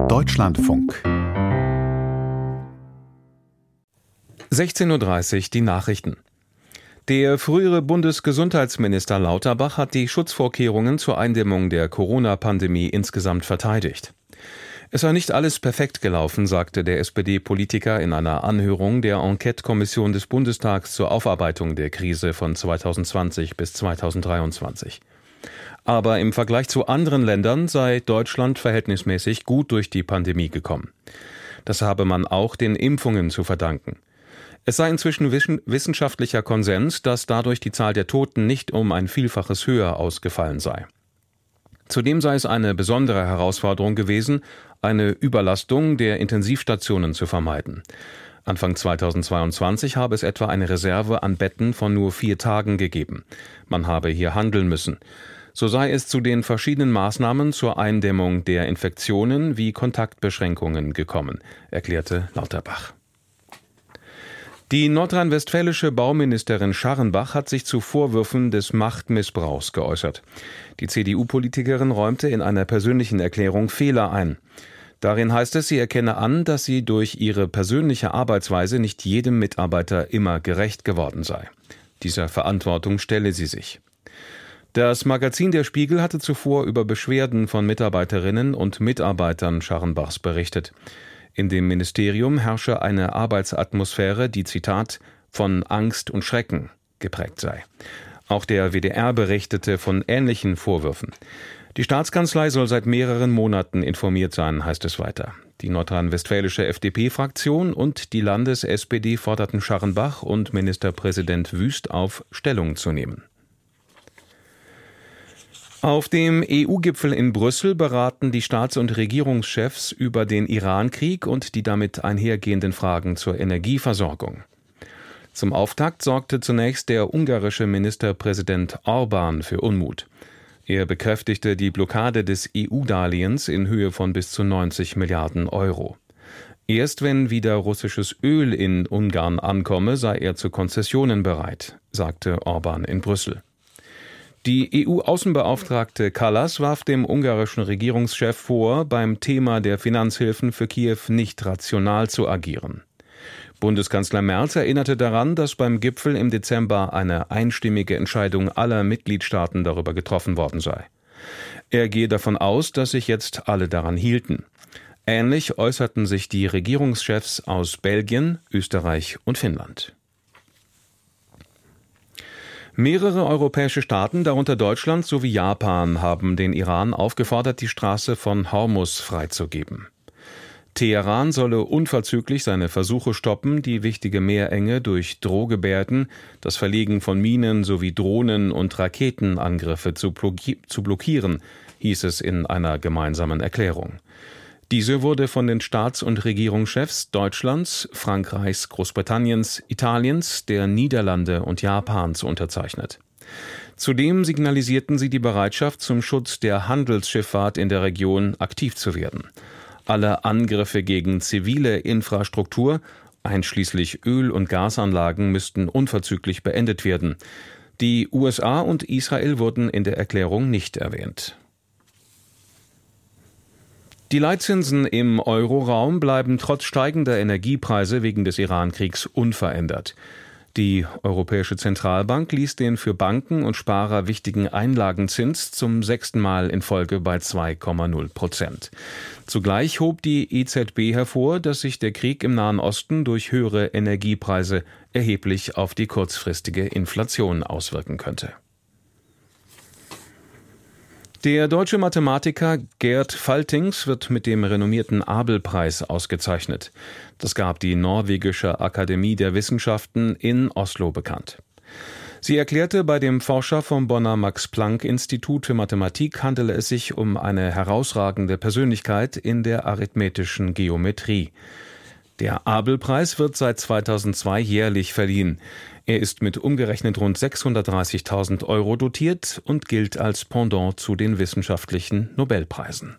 Deutschlandfunk 16:30 Uhr die Nachrichten. Der frühere Bundesgesundheitsminister Lauterbach hat die Schutzvorkehrungen zur Eindämmung der Corona-Pandemie insgesamt verteidigt. Es sei nicht alles perfekt gelaufen, sagte der SPD-Politiker in einer Anhörung der Enquete-Kommission des Bundestags zur Aufarbeitung der Krise von 2020 bis 2023. Aber im Vergleich zu anderen Ländern sei Deutschland verhältnismäßig gut durch die Pandemie gekommen. Das habe man auch den Impfungen zu verdanken. Es sei inzwischen wissenschaftlicher Konsens, dass dadurch die Zahl der Toten nicht um ein Vielfaches höher ausgefallen sei. Zudem sei es eine besondere Herausforderung gewesen, eine Überlastung der Intensivstationen zu vermeiden. Anfang 2022 habe es etwa eine Reserve an Betten von nur 4 Tagen gegeben. Man habe hier handeln müssen. So sei es zu den verschiedenen Maßnahmen zur Eindämmung der Infektionen wie Kontaktbeschränkungen gekommen, erklärte Lauterbach. Die nordrhein-westfälische Bauministerin Scharrenbach hat sich zu Vorwürfen des Machtmissbrauchs geäußert. Die CDU-Politikerin räumte in einer persönlichen Erklärung Fehler ein. Darin heißt es, sie erkenne an, dass sie durch ihre persönliche Arbeitsweise nicht jedem Mitarbeiter immer gerecht geworden sei. Dieser Verantwortung stelle sie sich. Das Magazin Der Spiegel hatte zuvor über Beschwerden von Mitarbeiterinnen und Mitarbeitern Scharrenbachs berichtet. In dem Ministerium herrsche eine Arbeitsatmosphäre, die, Zitat, von Angst und Schrecken geprägt sei. Auch der WDR berichtete von ähnlichen Vorwürfen. Die Staatskanzlei soll seit mehreren Monaten informiert sein, heißt es weiter. Die nordrhein-westfälische FDP-Fraktion und die Landes-SPD forderten Scharrenbach und Ministerpräsident Wüst auf, Stellung zu nehmen. Auf dem EU-Gipfel in Brüssel beraten die Staats- und Regierungschefs über den Iran-Krieg und die damit einhergehenden Fragen zur Energieversorgung. Zum Auftakt sorgte zunächst der ungarische Ministerpräsident Orbán für Unmut. Er bekräftigte die Blockade des EU-Darlehens in Höhe von bis zu 90 Milliarden Euro. Erst wenn wieder russisches Öl in Ungarn ankomme, sei er zu Konzessionen bereit, sagte Orbán in Brüssel. Die EU-Außenbeauftragte Kallas warf dem ungarischen Regierungschef vor, beim Thema der Finanzhilfen für Kiew nicht rational zu agieren. Bundeskanzler Merz erinnerte daran, dass beim Gipfel im Dezember eine einstimmige Entscheidung aller Mitgliedstaaten darüber getroffen worden sei. Er gehe davon aus, dass sich jetzt alle daran hielten. Ähnlich äußerten sich die Regierungschefs aus Belgien, Österreich und Finnland. Mehrere europäische Staaten, darunter Deutschland sowie Japan, haben den Iran aufgefordert, die Straße von Hormuz freizugeben. Teheran solle unverzüglich seine Versuche stoppen, die wichtige Meerenge durch Drohgebärden, das Verlegen von Minen sowie Drohnen- und Raketenangriffe zu blockieren, hieß es in einer gemeinsamen Erklärung. Diese wurde von den Staats- und Regierungschefs Deutschlands, Frankreichs, Großbritanniens, Italiens, der Niederlande und Japans unterzeichnet. Zudem signalisierten sie die Bereitschaft, zum Schutz der Handelsschifffahrt in der Region aktiv zu werden. Alle Angriffe gegen zivile Infrastruktur, einschließlich Öl- und Gasanlagen, müssten unverzüglich beendet werden. Die USA und Israel wurden in der Erklärung nicht erwähnt. Die Leitzinsen im Euroraum bleiben trotz steigender Energiepreise wegen des Iran-Kriegs unverändert. Die Europäische Zentralbank ließ den für Banken und Sparer wichtigen Einlagenzins zum 6. Mal in Folge bei 2,0%. Zugleich hob die EZB hervor, dass sich der Krieg im Nahen Osten durch höhere Energiepreise erheblich auf die kurzfristige Inflation auswirken könnte. Der deutsche Mathematiker Gerd Faltings wird mit dem renommierten Abel-Preis ausgezeichnet. Das gab die norwegische Akademie der Wissenschaften in Oslo bekannt. Sie erklärte, bei dem Forscher vom Bonner Max-Planck-Institut für Mathematik handele es sich um eine herausragende Persönlichkeit in der arithmetischen Geometrie. Der Abel-Preis wird seit 2002 jährlich verliehen. Er ist mit umgerechnet rund 630.000 Euro dotiert und gilt als Pendant zu den wissenschaftlichen Nobelpreisen.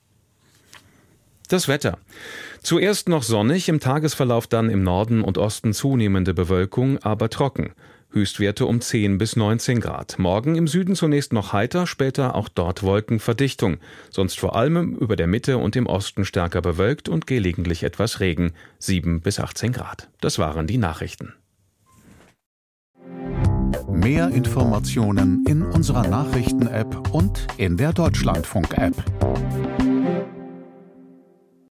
Das Wetter. Zuerst noch sonnig, im Tagesverlauf dann im Norden und Osten zunehmende Bewölkung, aber trocken. Höchstwerte um 10 bis 19 Grad. Morgen im Süden zunächst noch heiter, später auch dort Wolkenverdichtung. Sonst vor allem über der Mitte und im Osten stärker bewölkt und gelegentlich etwas Regen. 7 bis 18 Grad. Das waren die Nachrichten. Mehr Informationen in unserer Nachrichten-App und in der Deutschlandfunk-App.